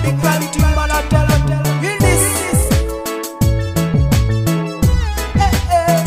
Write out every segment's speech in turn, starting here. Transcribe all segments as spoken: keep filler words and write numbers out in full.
the crime team and I tell her, hear this. Hey, hey.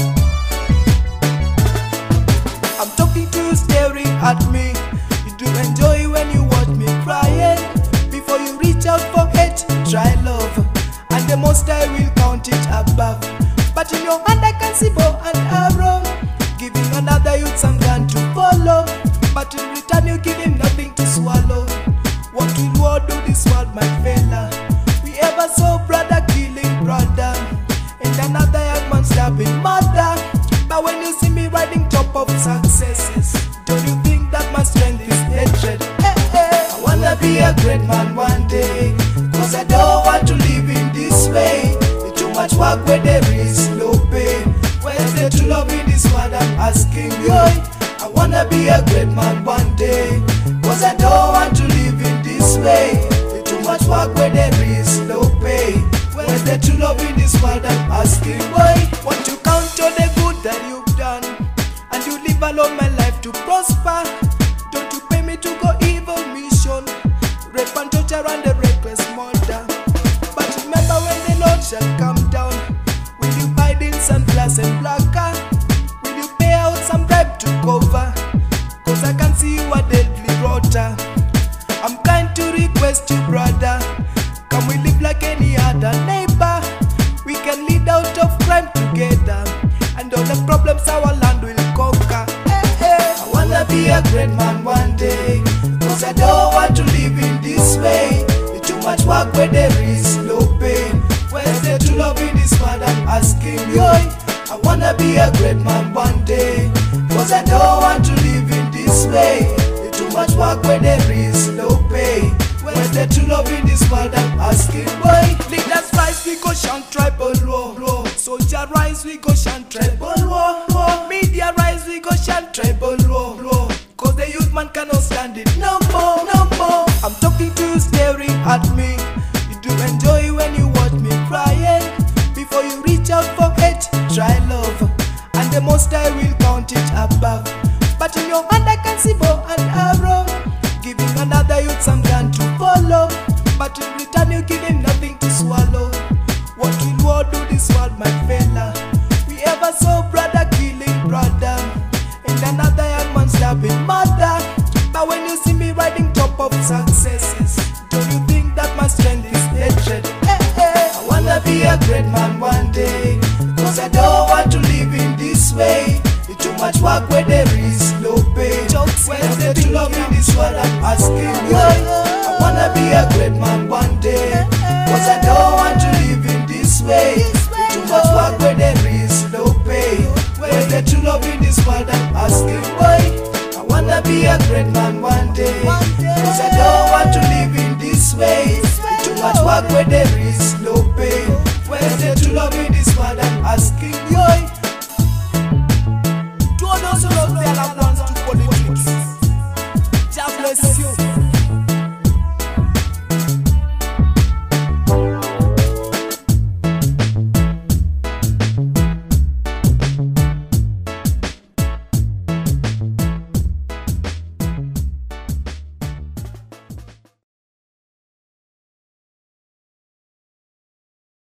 I'm talking to you, staring at me. You do enjoy when you watch me crying. Before you reach out for hate, try love, and the most I will count it above. But in your hand I can see bow and arrow, giving another youth some gun to follow. But in return you give him nothing to swallow. What will war do this world, my fella? We ever saw brother killing brother, and another young man stabbing mother. But when you see me riding top of successes, don't you think that my strength is hatred? Hey, hey. I wanna be a great man one day, cause I don't want to live in this way. It's too much work where there is no pay. Where's the true love in this world, I'm asking you? I wanna be a great man one day, cause I don't want to live in this way. It's too much work where there is no pay. Where's the true love in this world, I'm asking why? Want to count on the good that you've done, and you live alone my life to prosper. Don't you pay me to go evil mission, rape and torture and the reckless murder. But remember when the Lord shall come down, will you hide in sunglass and black car? Will you pay out some bribe to cover? Cause I can see you a deadly rotter. I'm kind to request you, brother, can we live like any other neighbor? We can lead out of crime together, and all the problems our land will conquer. Hey, hey. I wanna be a great man one day, cause I don't want to live in this way. It's too much work where there is no pain. Where's the true love in this world, I'm asking you? I wanna be a great man one day, cause I don't want to live in this way. It's too much work where there is no pay. Where's the true love in this world, I'm asking why? Leaders rise, we go shun tribal war. Soldier rise, we go shun tribal war. Media rise, we go shun tribal war. Cause the youth man cannot stand it no more, no more. I'm talking to you, staring at me. You do enjoy when you watch me crying. Before you reach out for hate, try love, and the most I will count it above. But in your hand I can see bow and arrow, giving another youth some gun to follow. But in return you give him nothing to swallow. What will war do this world, my fella? We ever saw brother killing brother, and another young man stabbing mother. But when you see me riding top of successes, don't you think that my strength is hatred? Hey, hey. I wanna be a great man one day, cause I don't want to live in this way. It's too much work where there is no pay. Where's the true love in this world, I'm asking you? I wanna be a great man one day, cause I don't want to live in this way. It's too much work where there is no pay. Where's the true love in this world, I'm asking why? I wanna be a great man one day, cause I don't want to live in this way. It's too much work where there is